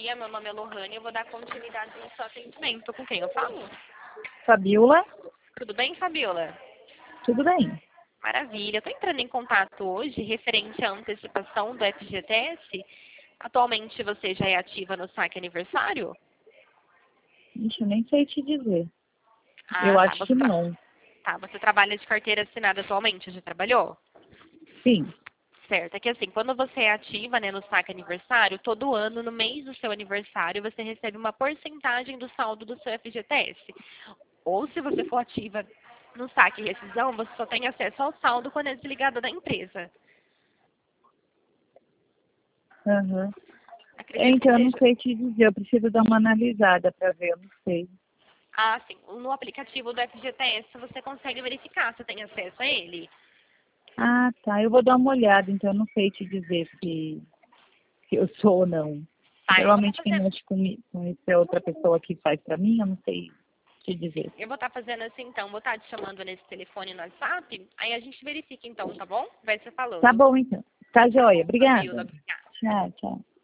dia, meu nome é Lohane, eu vou dar continuidade no seu atendimento. Com quem eu falo? Fabiola, Tudo bem, Fabiola? tudo bem? Maravilha. Estou entrando em contato hoje referente à antecipação do FGTS. Atualmente você já é ativa no saque aniversário? Ixi, eu nem sei te dizer. Eu Ah, tá. acho que não. Você trabalha de carteira assinada atualmente? Já trabalhou? Sim. Certo. É que assim, quando você é ativa, né, no saque aniversário, todo ano, no mês do seu aniversário, você recebe uma porcentagem do saldo do seu FGTS. Ou se você for ativa no saque e rescisão, você só tem acesso ao saldo quando é desligado da empresa. Aham. Acredito que Então, eu não seja. sei te dizer. Eu preciso dar uma analisada para ver. Eu não sei. Ah, sim. No aplicativo do FGTS você consegue verificar se tem acesso a ele. Ah, tá. Eu vou dar uma olhada. Então, eu não sei te dizer se eu sou ou não. Tá, eu vou estar Geralmente, quem fazendo. mexe com isso é outra pessoa que faz para mim. Eu não sei te dizer. Eu vou estar fazendo assim então. Vou estar te chamando nesse telefone no WhatsApp. Aí a gente verifica então, tá bom? Vai se Tá falando. bom, então. Tá Tá joia. bom, Fabiola. Obrigada. Obrigada. Tchau, tchau.